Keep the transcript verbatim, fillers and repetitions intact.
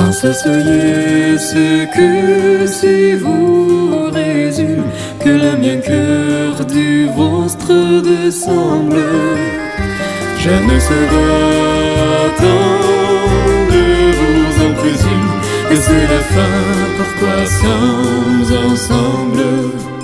Ça soyez ce que si vous résume, que le mien cœur du vôtre dessemble. Je ne serai tant de vous en présume, et c'est la fin pourquoi sommes ensemble.